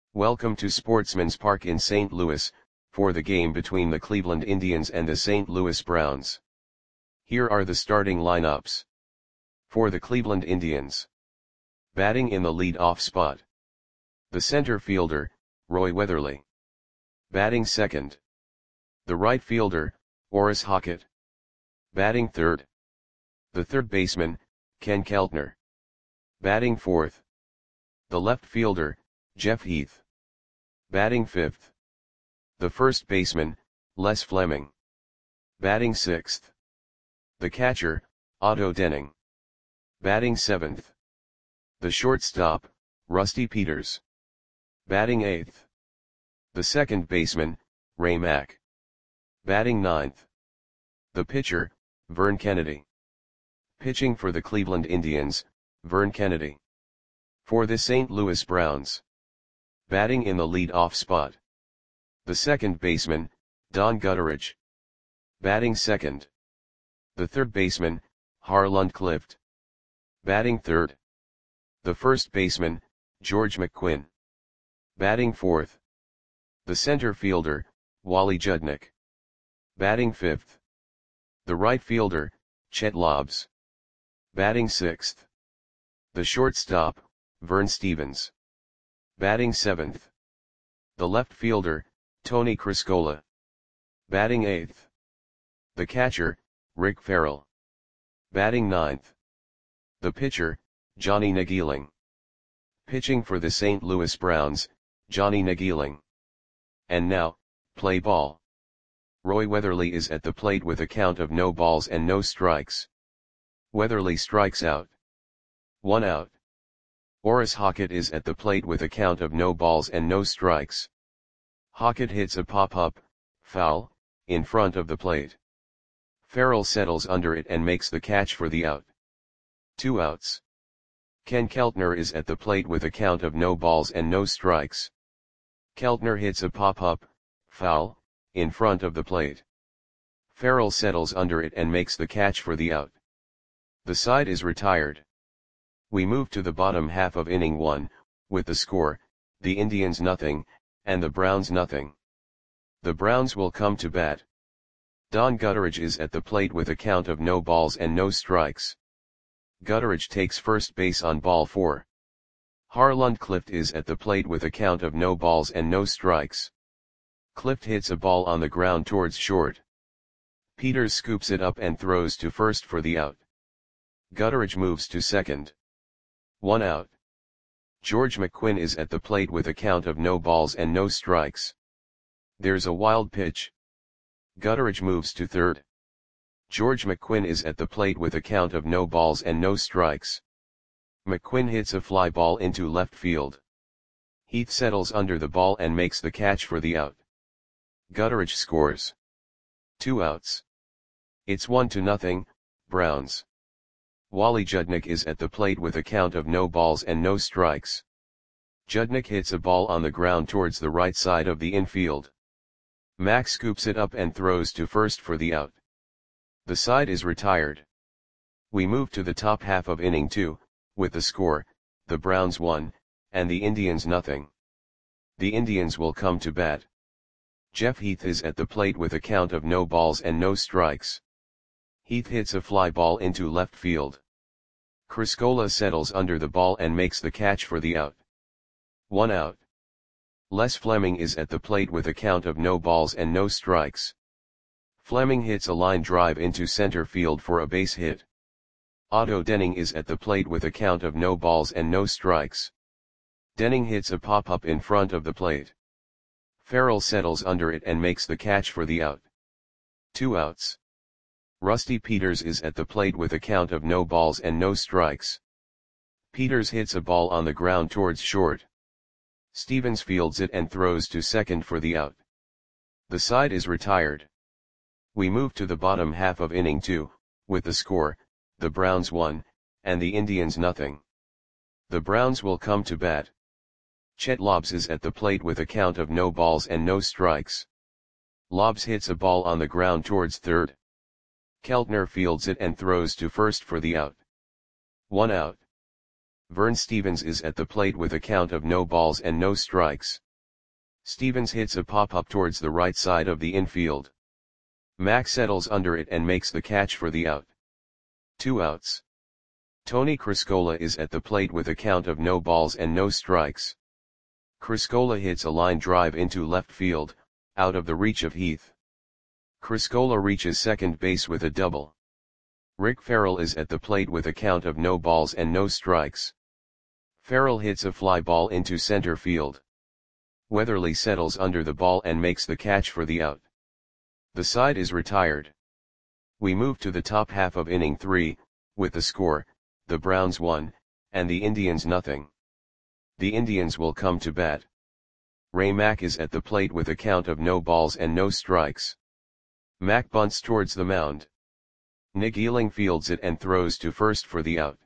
Welcome to Sportsman's Park in St. Louis, for the game between the Cleveland Indians and the St. Louis Browns. Here are the starting lineups. For the Cleveland Indians. Batting in the lead-off spot. The center fielder, Roy Weatherly. Batting second. The right fielder, Orris Hockett. Batting third. The third baseman, Ken Keltner. Batting fourth. The left fielder, Jeff Heath. Batting fifth. The first baseman, Les Fleming. Batting sixth. The catcher, Otto Denning. Batting seventh. The shortstop, Rusty Peters. Batting eighth. The second baseman, Ray Mack. Batting ninth. The pitcher, Vern Kennedy. Pitching for the Cleveland Indians, Vern Kennedy. For the St. Louis Browns. Batting in the lead-off spot. The second baseman, Don Gutteridge. Batting second. The third baseman, Harland Clift. Batting third. The first baseman, George McQuinn. Batting fourth. The center fielder, Wally Judnick. Batting fifth. The right fielder, Chet Lobbs. Batting sixth. The shortstop, Vern Stevens. Batting seventh. The left fielder, Tony Criscola. Batting eighth. The catcher, Rick Farrell. Batting ninth. The pitcher, Johnny Nageeling. Pitching for the St. Louis Browns, Johnny Nageeling. And now, play ball. Roy Weatherly is at the plate with a count of no balls and no strikes. Weatherly strikes out. 1 out. Orris Hockett is at the plate with a count of no balls and no strikes. Hockett hits a pop-up, foul, in front of the plate. Farrell settles under it and makes the catch for the out. 2 outs. Ken Keltner is at the plate with a count of no balls and no strikes. Keltner hits a pop-up, foul, in front of the plate. Farrell settles under it and makes the catch for the out. The side is retired. We move to the bottom half of inning 1, with the score, the Indians nothing, and the Browns nothing. The Browns will come to bat. Don Gutteridge is at the plate with a count of no balls and no strikes. Gutteridge takes first base on ball 4. Harland Clift is at the plate with a count of no balls and no strikes. Clift hits a ball on the ground towards short. Peters scoops it up and throws to first for the out. Gutteridge moves to second. 1 out. George McQuinn is at the plate with a count of no balls and no strikes. There's a wild pitch. Gutteridge moves to third. George McQuinn is at the plate with a count of no balls and no strikes. McQuinn hits a fly ball into left field. Heath settles under the ball and makes the catch for the out. Gutteridge scores. 2 outs. It's 1-0, Browns. Wally Judnick is at the plate with a count of no balls and no strikes. Judnick hits a ball on the ground towards the right side of the infield. Mack scoops it up and throws to first for the out. The side is retired. We move to the top half of inning 2, with the score, the Browns 1, and the Indians nothing. The Indians will come to bat. Jeff Heath is at the plate with a count of no balls and no strikes. Heath hits a fly ball into left field. Criscola settles under the ball and makes the catch for the out. 1 out. Les Fleming is at the plate with a count of no balls and no strikes. Fleming hits a line drive into center field for a base hit. Otto Denning is at the plate with a count of no balls and no strikes. Denning hits a pop-up in front of the plate. Farrell settles under it and makes the catch for the out. 2 outs. Rusty Peters is at the plate with a count of no balls and no strikes. Peters hits a ball on the ground towards short. Stevens fields it and throws to second for the out. The side is retired. We move to the bottom half of inning 2, with the score, the Browns 1, and the Indians nothing. The Browns will come to bat. Chet Lobbs is at the plate with a count of no balls and no strikes. Lobbs hits a ball on the ground towards third. Keltner fields it and throws to first for the out. 1 out. Vern Stevens is at the plate with a count of no balls and no strikes. Stevens hits a pop-up towards the right side of the infield. Mack settles under it and makes the catch for the out. 2 outs. Tony Criscola is at the plate with a count of no balls and no strikes. Criscola hits a line drive into left field, out of the reach of Heath. Criscola reaches second base with a double. Rick Farrell is at the plate with a count of no balls and no strikes. Farrell hits a fly ball into center field. Weatherly settles under the ball and makes the catch for the out. The side is retired. We move to the top half of inning 3, with the score, the Browns 1, and the Indians nothing. The Indians will come to bat. Ray Mack is at the plate with a count of no balls and no strikes. Mack bunts towards the mound. Nick Ealing fields it and throws to first for the out.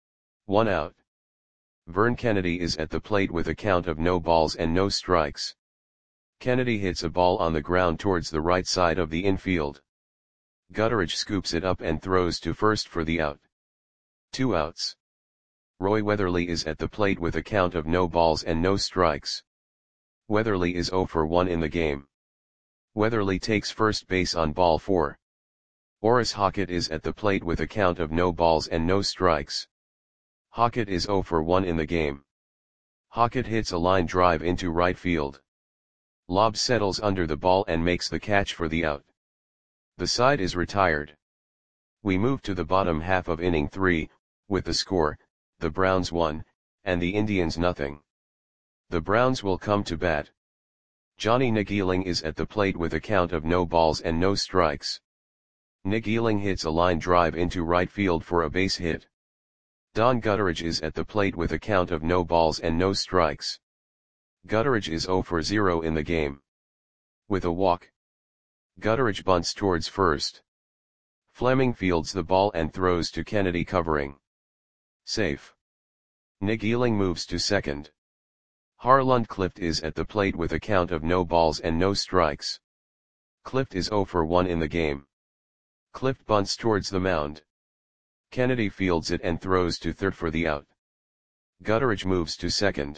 1 out. Vern Kennedy is at the plate with a count of no balls and no strikes. Kennedy hits a ball on the ground towards the right side of the infield. Gutteridge scoops it up and throws to first for the out. 2 outs. Roy Weatherly is at the plate with a count of no balls and no strikes. Weatherly is 0 for 1 in the game. Weatherly takes first base on ball 4. Orris Hockett is at the plate with a count of no balls and no strikes. Hockett is 0 for 1 in the game. Hockett hits a line drive into right field. Lobb settles under the ball and makes the catch for the out. The side is retired. We move to the bottom half of inning 3, with the score, the Browns 1, and the Indians nothing. The Browns will come to bat. Johnny Nick Ealing is at the plate with a count of no balls and no strikes. Nick Ealing hits a line drive into right field for a base hit. Don Gutteridge is at the plate with a count of no balls and no strikes. Gutteridge is 0 for 0 in the game. With a walk. Gutteridge bunts towards first. Fleming fields the ball and throws to Kennedy covering. Safe. Nick Ealing moves to second. Harland Clift is at the plate with a count of no balls and no strikes. Clift is 0 for 1 in the game. Clift bunts towards the mound. Kennedy fields it and throws to third for the out. Gutteridge moves to second.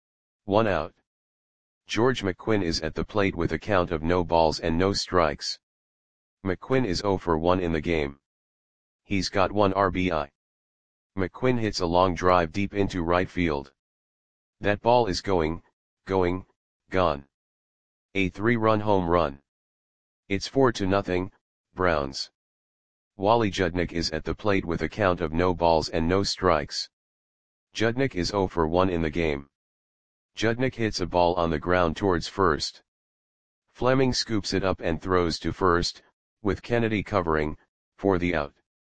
1 out. George McQuinn is at the plate with a count of no balls and no strikes. McQuinn is 0 for 1 in the game. He's got 1 RBI. McQuinn hits a long drive deep into right field. That ball is gone. A 3-run home run. It's 4-0, Browns. Wally Judnick is at the plate with a count of no balls and no strikes. Judnick is 0 for 1 in the game. Judnick hits a ball on the ground towards first. Fleming scoops it up and throws to first, with Kennedy covering, for the out.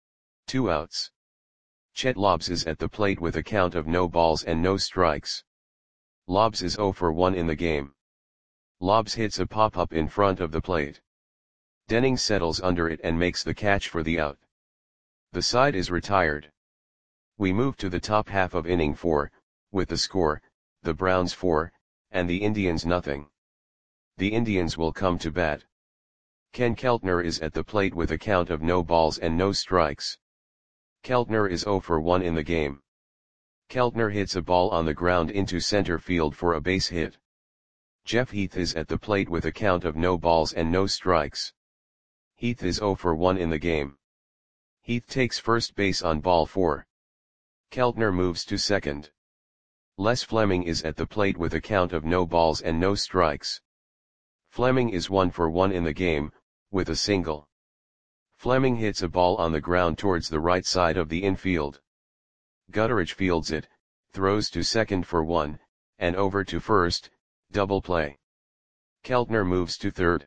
2 outs. Chet Lobbs is at the plate with a count of no balls and no strikes. Lobbs is 0 for 1 in the game. Lobbs hits a pop-up in front of the plate. Denning settles under it and makes the catch for the out. The side is retired. We move to the top half of inning 4, with the score, the Browns 4, and the Indians nothing. The Indians will come to bat. Ken Keltner is at the plate with a count of no balls and no strikes. Keltner is 0 for 1 in the game. Keltner hits a ball on the ground into center field for a base hit. Jeff Heath is at the plate with a count of no balls and no strikes. Heath is 0 for 1 in the game. Heath takes first base on ball 4. Keltner moves to second. Les Fleming is at the plate with a count of no balls and no strikes. Fleming is 1 for 1 in the game, with a single. Fleming hits a ball on the ground towards the right side of the infield. Gutteridge fields it, throws to second for 1, and over to first, double play. Keltner moves to third.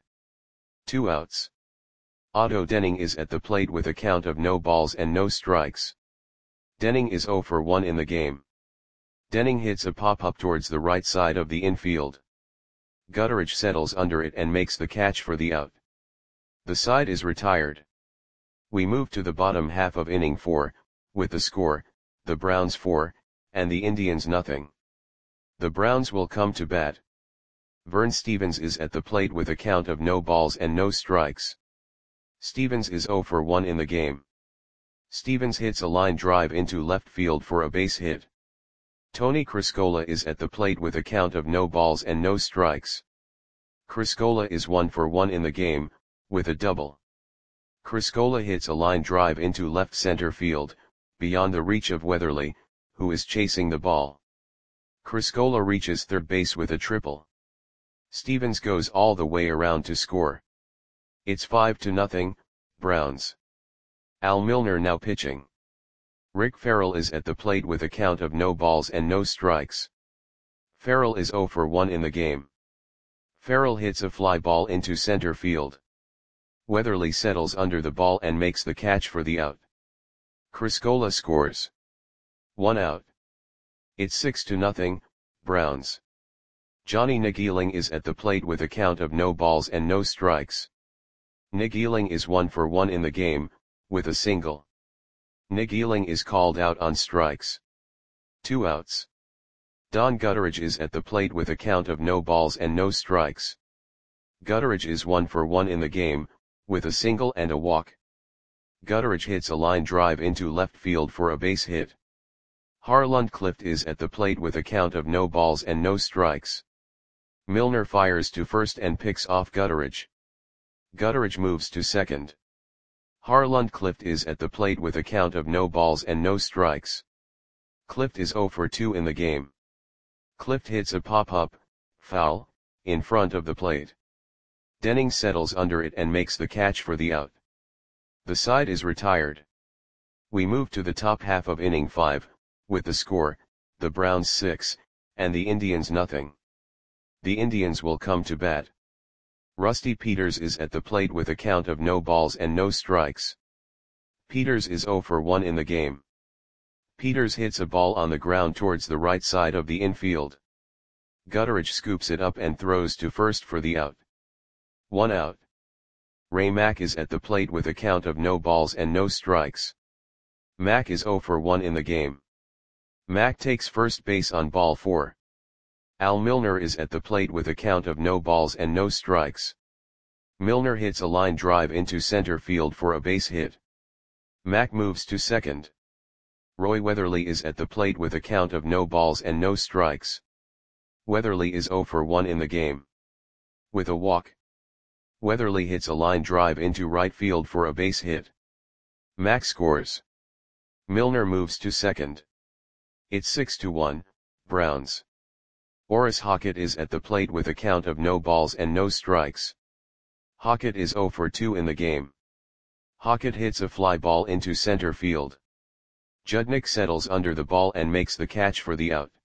2 outs. Otto Denning is at the plate with a count of no balls and no strikes. Denning is 0 for 1 in the game. Denning hits a pop-up towards the right side of the infield. Gutteridge settles under it and makes the catch for the out. The side is retired. We move to the bottom half of inning 4, with the score, the Browns 4, and the Indians nothing. The Browns will come to bat. Vern Stevens is at the plate with a count of no balls and no strikes. Stevens is 0 for 1 in the game. Stevens hits a line drive into left field for a base hit. Tony Criscola is at the plate with a count of no balls and no strikes. Criscola is 1 for 1 in the game, with a double. Criscola hits a line drive into left center field, beyond the reach of Weatherly, who is chasing the ball. Criscola reaches third base with a triple. Stevens goes all the way around to score. It's 5-0, Browns. Al Milner now pitching. Rick Farrell is at the plate with a count of no balls and no strikes. Farrell is 0 for 1 in the game. Farrell hits a fly ball into center field. Weatherly settles under the ball and makes the catch for the out. Criscola scores. 1 out. It's 6-0, Browns. Johnny Nageeling is at the plate with a count of no balls and no strikes. Nageeling is 1 for 1 in the game, with a single. Nageeling is called out on strikes. 2 outs. Don Gutteridge is at the plate with a count of no balls and no strikes. Gutteridge is 1 for 1 in the game, with a single and a walk. Gutteridge hits a line drive into left field for a base hit. Harland Clift is at the plate with a count of no balls and no strikes. Milner fires to first and picks off Gutteridge. Gutteridge moves to second. Harland Clift is at the plate with a count of no balls and no strikes. Clift is 0 for 2 in the game. Clift hits a pop-up, foul, in front of the plate. Denning settles under it and makes the catch for the out. The side is retired. We move to the top half of inning 5, with the score, the Browns 6, and the Indians nothing. The Indians will come to bat. Rusty Peters is at the plate with a count of no balls and no strikes. Peters is 0 for 1 in the game. Peters hits a ball on the ground towards the right side of the infield. Gutteridge scoops it up and throws to first for the out. 1 out. Ray Mack is at the plate with a count of no balls and no strikes. Mack is 0 for 1 in the game. Mack takes first base on ball 4. Al Milner is at the plate with a count of no balls and no strikes. Milner hits a line drive into center field for a base hit. Mack moves to second. Roy Weatherly is at the plate with a count of no balls and no strikes. Weatherly is 0 for 1 in the game. With a walk. Weatherly hits a line drive into right field for a base hit. Mack scores. Milner moves to second. It's 6-1, Browns. Orris Hockett is at the plate with a count of no balls and no strikes. Hockett is 0 for 2 in the game. Hockett hits a fly ball into center field. Judnick settles under the ball and makes the catch for the out.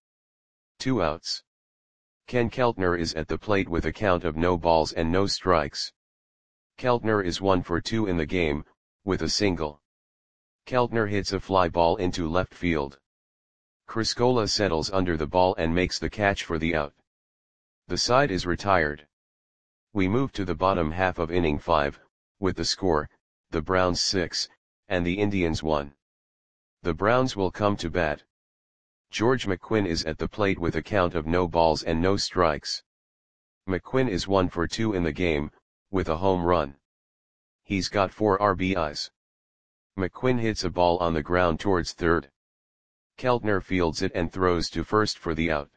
2 outs. Ken Keltner is at the plate with a count of no balls and no strikes. Keltner is 1 for 2 in the game, with a single. Keltner hits a fly ball into left field. Criscola settles under the ball and makes the catch for the out. The side is retired. We move to the bottom half of inning 5, with the score, the Browns 6, and the Indians 1. The Browns will come to bat. George McQuinn is at the plate with a count of no balls and no strikes. McQuinn is 1 for 2 in the game, with a home run. He's got 4 RBIs. McQuinn hits a ball on the ground towards third. Keltner fields it and throws to first for the out.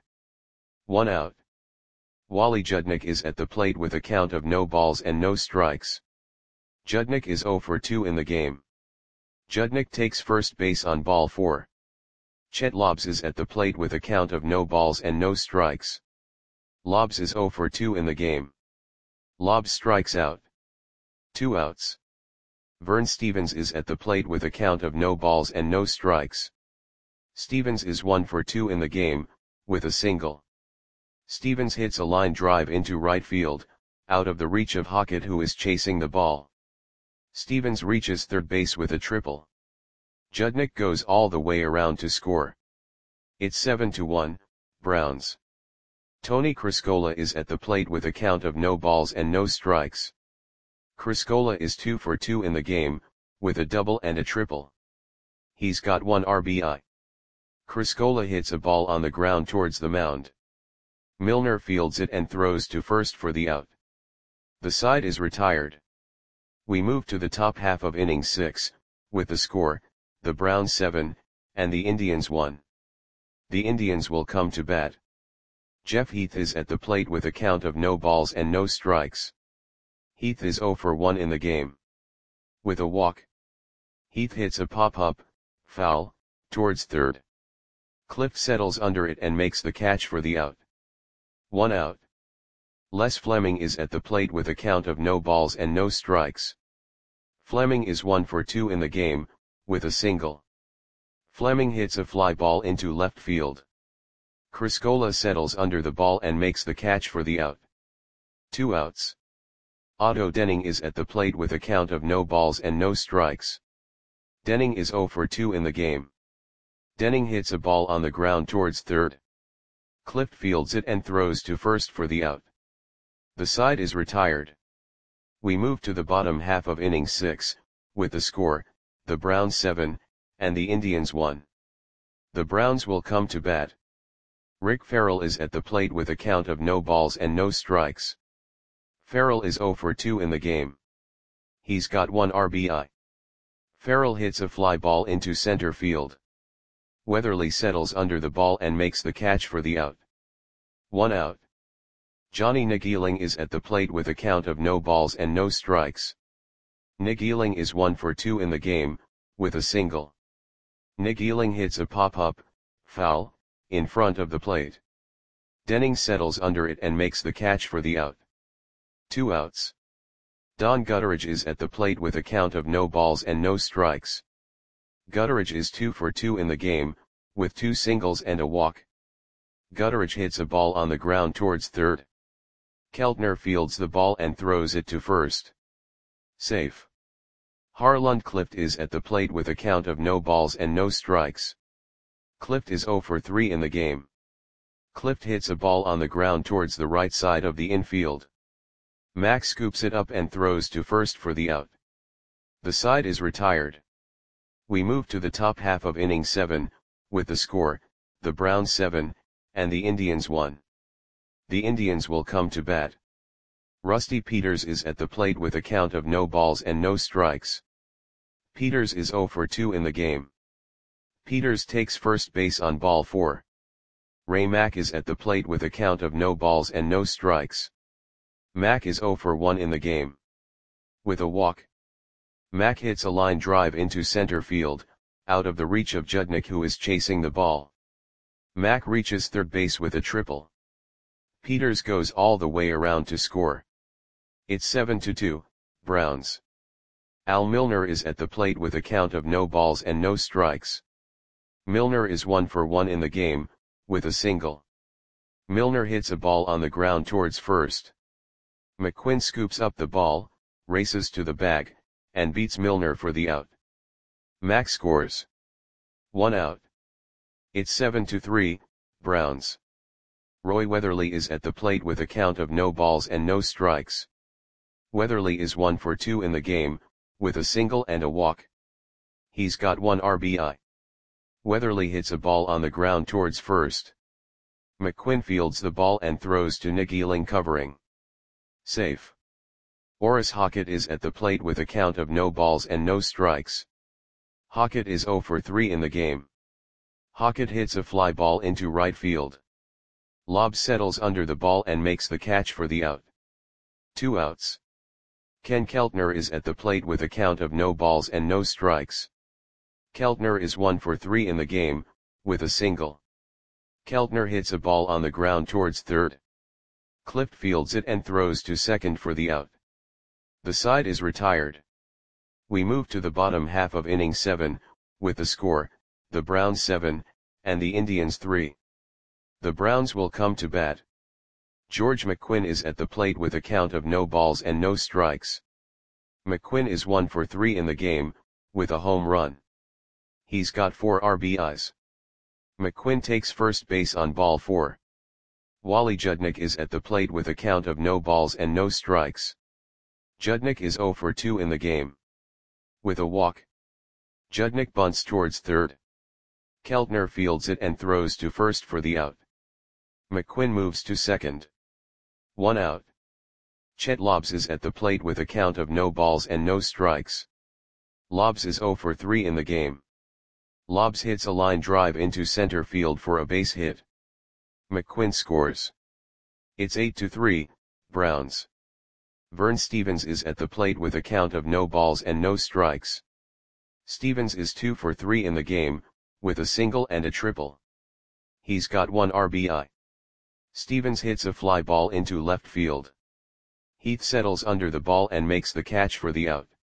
1 out. Wally Judnick is at the plate with a count of no balls and no strikes. Judnick is 0 for 2 in the game. Judnick takes first base on ball 4. Chet Lobbs is at the plate with a count of no balls and no strikes. Lobbs is 0 for 2 in the game. Lobbs strikes out. 2 outs. Vern Stevens is at the plate with a count of no balls and no strikes. Stevens is 1 for 2 in the game, with a single. Stevens hits a line drive into right field, out of the reach of Hockett who is chasing the ball. Stevens reaches third base with a triple. Judnick goes all the way around to score. It's 7-1, Browns. Tony Criscola is at the plate with a count of no balls and no strikes. Criscola is 2 for 2 in the game, with a double and a triple. He's got 1 RBI. Criscola hits a ball on the ground towards the mound. Milner fields it and throws to first for the out. The side is retired. We move to the top half of inning 6, with the score, the Browns 7, and the Indians 1. The Indians will come to bat. Jeff Heath is at the plate with a count of no balls and no strikes. Heath is 0 for 1 in the game. With a walk. Heath hits a pop-up, foul, towards third. Clift settles under it and makes the catch for the out. 1 out. Les Fleming is at the plate with a count of no balls and no strikes. Fleming is 1 for 2 in the game, with a single. Fleming hits a fly ball into left field. Criscola settles under the ball and makes the catch for the out. 2 outs. Otto Denning is at the plate with a count of no balls and no strikes. Denning is 0 for 2 in the game. Denning hits a ball on the ground towards third. Clift fields it and throws to first for the out. The side is retired. We move to the bottom half of inning 6, with the score, the Browns 7, and the Indians 1. The Browns will come to bat. Rick Farrell is at the plate with a count of no balls and no strikes. Farrell is 0 for 2 in the game. He's got 1 RBI. Farrell hits a fly ball into center field. Weatherly settles under the ball and makes the catch for the out. 1 out. Johnny Nageeling is at the plate with a count of no balls and no strikes. Nageeling is 1 for 2 in the game, with a single. Nageeling hits a pop-up, foul, in front of the plate. Denning settles under it and makes the catch for the out. 2 outs. Don Gutteridge is at the plate with a count of no balls and no strikes. Gutteridge is 2 for 2 in the game, with 2 singles and a walk. Gutteridge hits a ball on the ground towards third. Keltner fields the ball and throws it to first. Safe. Harlund Clift is at the plate with a count of no balls and no strikes. Clift is 0 for 3 in the game. Clift hits a ball on the ground towards the right side of the infield. Max scoops it up and throws to first for the out. The side is retired. We move to the top half of inning 7, with the score, the Browns 7, and the Indians 1. The Indians will come to bat. Rusty Peters is at the plate with a count of no balls and no strikes. Peters is 0 for 2 in the game. Peters takes first base on ball 4. Ray Mack is at the plate with a count of no balls and no strikes. Mack is 0 for 1 in the game. With a walk. Mack hits a line drive into center field, out of the reach of Judnick, who is chasing the ball. Mack reaches third base with a triple. Peters goes all the way around to score. It's 7-2, Browns. Al Milner is at the plate with a count of no balls and no strikes. Milner is 1 for 1 in the game, with a single. Milner hits a ball on the ground towards first. McQuinn scoops up the ball, races to the bag, and beats Milner for the out. Mack scores. 1 out. It's 7-3, Browns. Roy Weatherly is at the plate with a count of no balls and no strikes. Weatherly is 1 for 2 in the game, with a single and a walk. He's got 1 RBI. Weatherly hits a ball on the ground towards first. McQuinn fields the ball and throws to Nageeling covering. Safe. Orris Hockett is at the plate with a count of no balls and no strikes. Hockett is 0 for 3 in the game. Hockett hits a fly ball into right field. Lobb settles under the ball and makes the catch for the out. 2 outs. Ken Keltner is at the plate with a count of no balls and no strikes. Keltner is 1 for 3 in the game, with a single. Keltner hits a ball on the ground towards third. Clift fields it and throws to second for the out. The side is retired. We move to the bottom half of inning 7, with the score, the Browns 7, and the Indians 3. The Browns will come to bat. George McQuinn is at the plate with a count of no balls and no strikes. McQuinn is 1 for 3 in the game, with a home run. He's got 4 RBIs. McQuinn takes first base on ball 4. Wally Judnick is at the plate with a count of no balls and no strikes. Judnick is 0 for 2 in the game. With a walk. Judnick bunts towards third. Keltner fields it and throws to first for the out. McQuinn moves to second. 1 out. Chet Lobbs is at the plate with a count of no balls and no strikes. Lobbs is 0 for 3 in the game. Lobbs hits a line drive into center field for a base hit. McQuinn scores. It's 8-3, Browns. Vern Stephens is at the plate with a count of no balls and no strikes. Stephens is 2 for 3 in the game, with a single and a triple. He's got 1 RBI. Stephens hits a fly ball into left field. Heath settles under the ball and makes the catch for the out.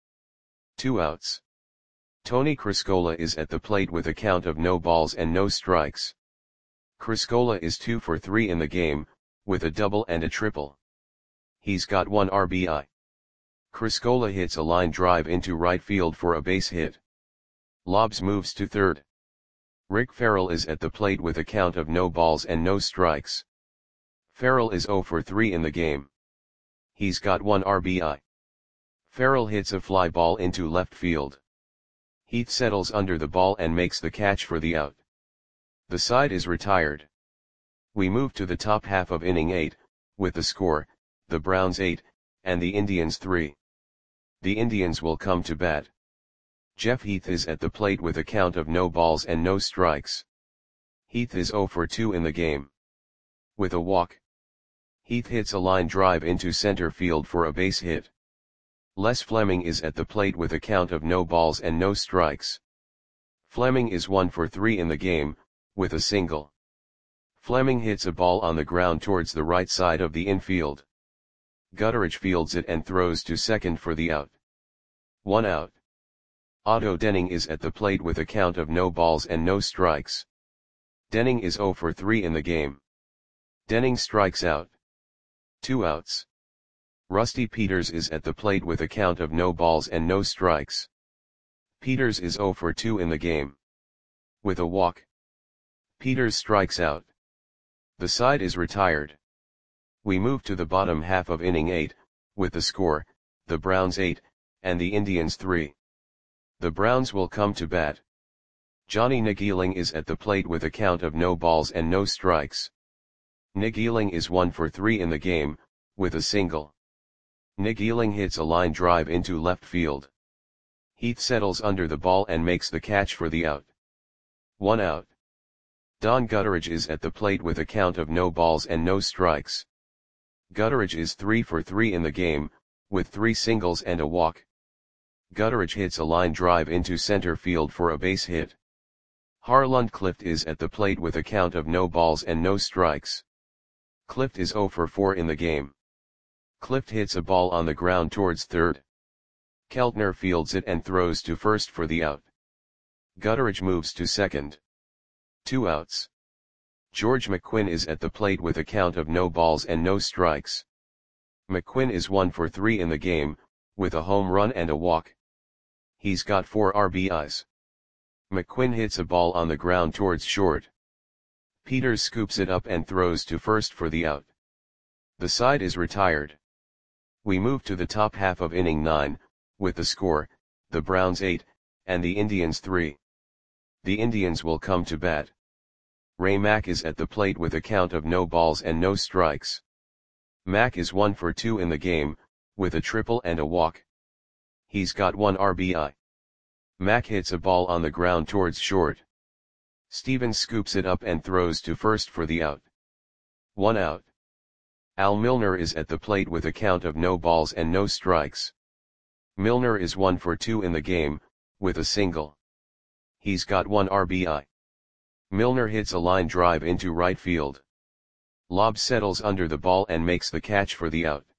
2 outs. Tony Criscola is at the plate with a count of no balls and no strikes. Criscola is 2 for 3 in the game, with a double and a triple. He's got 1 RBI. Criscola hits a line drive into right field for a base hit. Lobbs moves to third. Rick Farrell is at the plate with a count of no balls and no strikes. Farrell is 0 for 3 in the game. He's got 1 RBI. Farrell hits a fly ball into left field. Heath settles under the ball and makes the catch for the out. The side is retired. We move to the top half of inning 8, with the score, the Browns 8, and the Indians 3. The Indians will come to bat. Jeff Heath is at the plate with a count of no balls and no strikes. Heath is 0 for 2 in the game. With a walk. Heath hits a line drive into center field for a base hit. Les Fleming is at the plate with a count of no balls and no strikes. Fleming is 1 for 3 in the game, with a single. Fleming hits a ball on the ground towards the right side of the infield. Gutteridge fields it and throws to second for the out. 1 out. Otto Denning is at the plate with a count of no balls and no strikes. Denning is 0 for 3 in the game. Denning strikes out. 2 outs. Rusty Peters is at the plate with a count of no balls and no strikes. Peters is 0 for 2 in the game. With a walk. Peters strikes out. The side is retired. We move to the bottom half of inning 8, with the score, the Browns 8, and the Indians 3. The Browns will come to bat. Johnny Nageeling is at the plate with a count of no balls and no strikes. Nageeling is 1 for 3 in the game, with a single. Nageeling hits a line drive into left field. Heath settles under the ball and makes the catch for the out. 1 out. Don Gutteridge is at the plate with a count of no balls and no strikes. Gutteridge is 3 for 3 in the game, with 3 singles and a walk. Gutteridge hits a line drive into center field for a base hit. Harland Clift is at the plate with a count of no balls and no strikes. Clift is 0 for 4 in the game. Clift hits a ball on the ground towards third. Keltner fields it and throws to first for the out. Gutteridge moves to second. 2 outs. George McQuinn is at the plate with a count of no balls and no strikes. McQuinn is 1 for 3 in the game, with a home run and a walk. He's got 4 RBIs. McQuinn hits a ball on the ground towards short. Peters scoops it up and throws to first for the out. The side is retired. We move to the top half of inning 9, with the score, the Browns 8, and the Indians 3. The Indians will come to bat. Ray Mack is at the plate with a count of no balls and no strikes. Mack is 1 for 2 in the game, with a triple and a walk. He's got 1 RBI. Mack hits a ball on the ground towards short. Stephens scoops it up and throws to first for the out. 1 out. Al Milner is at the plate with a count of no balls and no strikes. Milner is 1 for 2 in the game, with a single. He's got 1 RBI. Milner hits a line drive into right field. Lobbs settles under the ball and makes the catch for the out.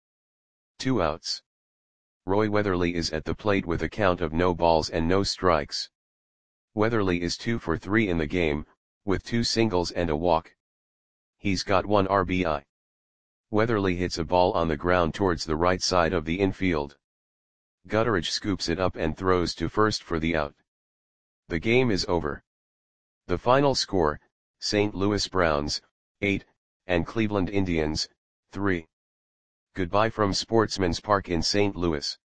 2 outs. Roy Weatherly is at the plate with a count of no balls and no strikes. Weatherly is 2 for 3 in the game, with 2 singles and a walk. He's got 1 RBI. Weatherly hits a ball on the ground towards the right side of the infield. Gutteridge scoops it up and throws to first for the out. The game is over. The final score, St. Louis Browns, 8, and Cleveland Indians, 3. Goodbye from Sportsman's Park in St. Louis.